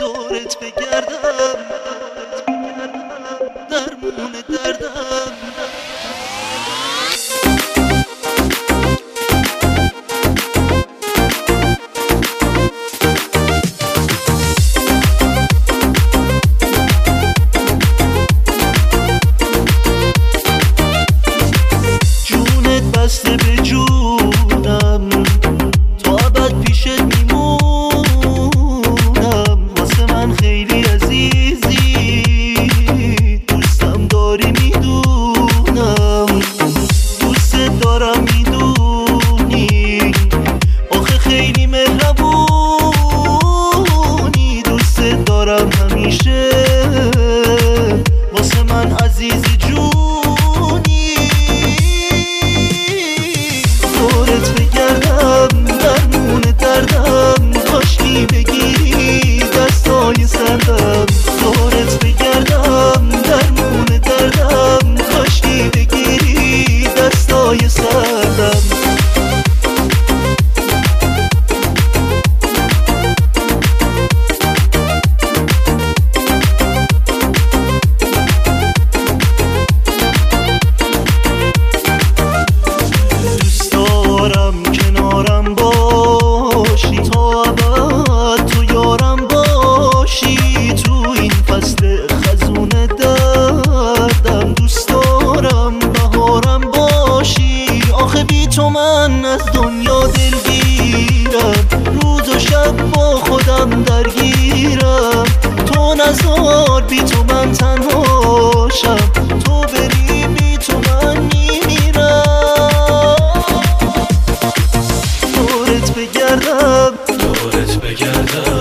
دورت بگردم درمون دردم. جونت بسته به جونم، تا ابد پیشت میمونم. واسه من خیلی عزیزی، دوستم داری میدونم. دوست دارم میدونی، آخه خیلی مهربونی. دوست دارم همیشه، واسه من عزیزی جونی. دورت بگردم درمون دردم، کاشکی بگیری دستای سردم. دورت بگردم درمون دردم، کاشکی بگیری دستای سردم. کنارم باشی تا ابد، تو یارم باشی. تو این فصل خزون دردم، دوست دارم بهارم باشی. آخه بی تو من از دنیا دلگیرم، روز و شب با خودم درگیرم. تو نزار بی تو من تنهاشم، تو بری بی تو من میمیرم. دورت بگردم